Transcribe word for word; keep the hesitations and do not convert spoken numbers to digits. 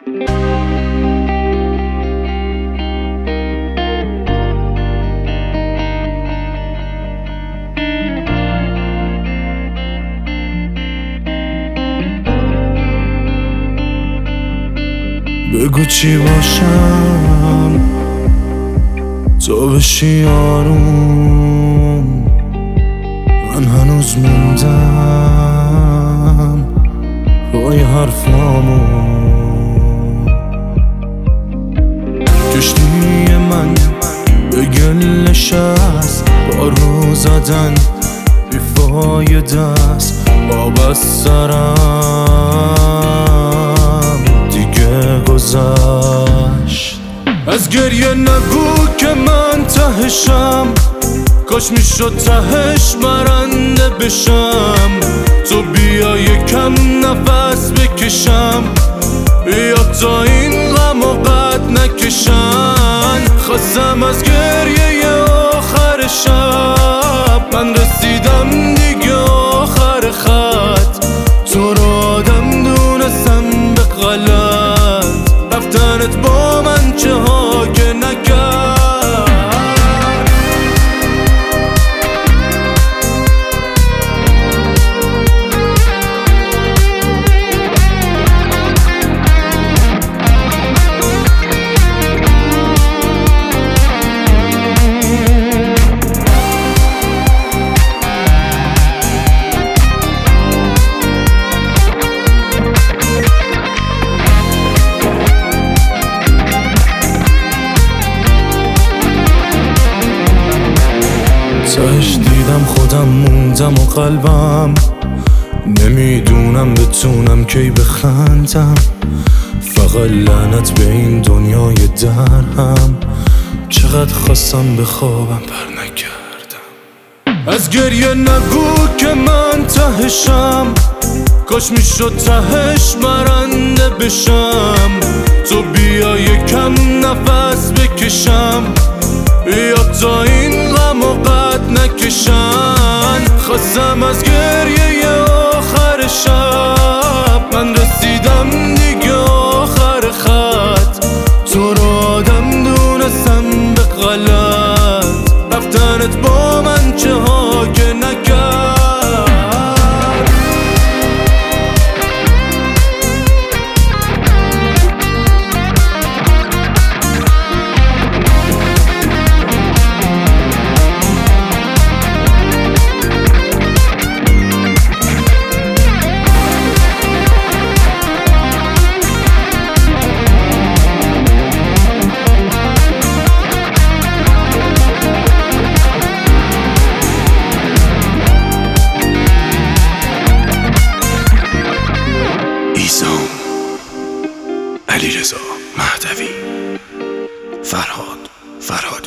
بگو چی باشم تو بشی آروم، من هنوز موندم پای حرفامون. کشتی من به گل نشست، بارو زدن بیفایده است، آب از سرم دیگه گذشت. از گریه نگو که من تهشم، کاش میشد تهش برنده بشم. تو بیا یکم نفس بکشم، بیا تا این غم و قد نکشن. خواستم از گریه آخر شب، من رسیدم دیگه آخر خط. تو رو آدم دونستم به غلط، رفتنت با من چه ها که نکرد. تهش دیدم خودم موندم و قلبم، نمیدونم بتونم کی بخندم. فقط لعنت به این دنیای درهم، چقدر خواستم بخوابم پر نکردم. از گریه نگو که من تهشم، کاش میشد تهش برنده بشم. تو بیا یکم نفس بکشم، بیا تا این غم و قد نکشن. خواستم از گریه آخر شب، من رسیدم دیگه آخر خط. تو رو آدم دونستم به غلط، رفتنت با من چه ها که نکرد. علیرضا مهدوی، فرهاد فرهاد